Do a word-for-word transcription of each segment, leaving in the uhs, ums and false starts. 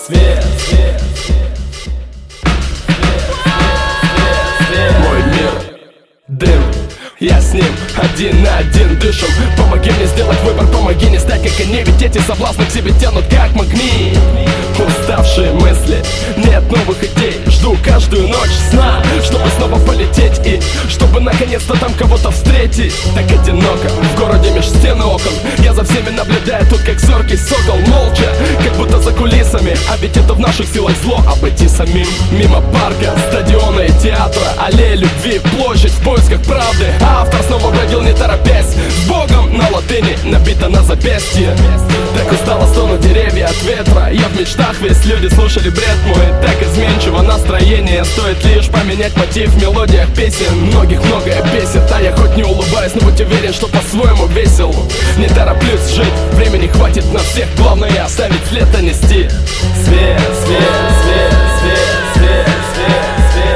свет, свет, мой мир, дым, я с ним один на один дышим. Помоги мне сделать выбор, помоги не стать как они. Ведь эти соблазны к себе тянут как магнит. Уставшие мысли, нет новых идей. Жду каждую ночь сна, чтобы снова полететь и чтобы наконец-то там кого-то встретить. Так одиноко, в городе меж стен и окон. Я за всеми наблюдаю тут как зоркий сокол. Молча, как будто за кулисами. А ведь это в наших силах зло обойти самим. Мимо парка, стадиона и театра, аллея любви, площадь в поисках правды. Автор снова бродил не торопясь. С Богом на латыни набито на запястье. Так устало стонут деревья от ветра. Я в мечтах, весь люди слушали бред мой. Так изменчиво настроение, стоит лишь поменять мотив в мелодиях песен. Многих многое бесит, а я хоть не улыбаюсь, но будь уверен, что по-своему весел. Не тороплюсь жить, времени хватит на всех. Главное оставить след, а нести свет, свет, свет, свет, свет, свет.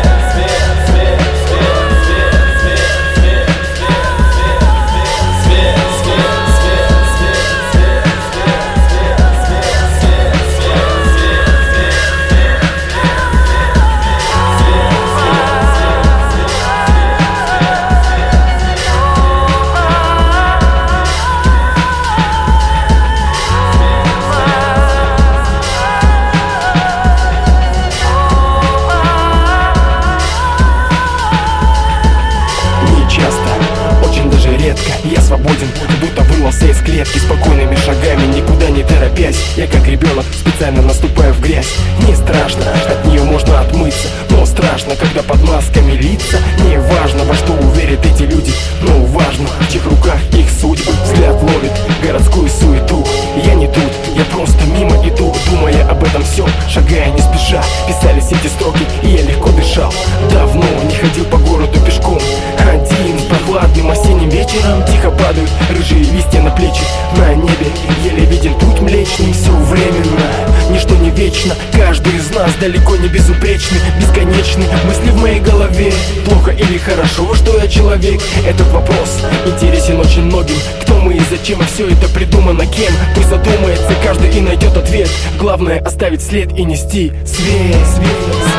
Я свободен, будто вырвался из клетки. Спокойными шагами, никуда не торопясь. Я как ребенок, специально наступаю в грязь. Не страшно, от нее можно отмыться. Но страшно, когда под масками лица. Не важно, во что уверят эти люди, но важно, в чьих руках их судьбы. Взгляд ловит городскую суету. Я не тут, я просто мимо иду, думая об этом все, шагая не спеша. Писались эти строки, и я легко дышал. Давно не ходил по городу пешком. Один прохладным осенним вечером тихо падают рыжие листья на плечи. На небе еле виден путь млечный. Все временно, ничто не вечно. Каждый из нас далеко не безупречный, бесконечный. Мысли в моей голове, плохо или хорошо, что я человек. Этот вопрос интересен очень многим. Кто мы и зачем, и все это придумано кем? Пусть задумается каждый и найдет ответ. Главное оставить след и нести свет, свет.